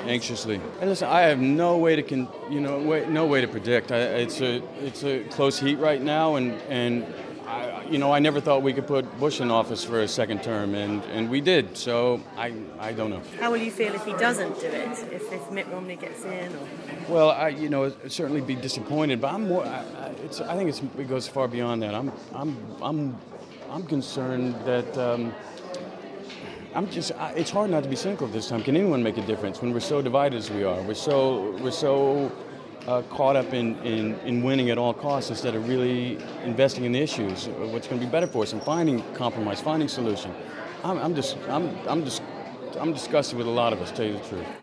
anxiously. And listen, I have no way to no way to predict. It's a close heat right now, and I never thought we could put Bush in office for a second term, and we did. So I don't know. How will you feel if he doesn't do it? If Mitt Romney gets in? Or? Well, I'd certainly be disappointed, but I'm more. I think it goes far beyond that. I'm concerned that. It's hard not to be cynical this time. Can anyone make a difference when we're so divided as we are? We're so caught up in winning at all costs instead of really investing in the issues, what's going to be better for us, and finding compromise, finding solution. I'm disgusted with a lot of us, to tell you the truth.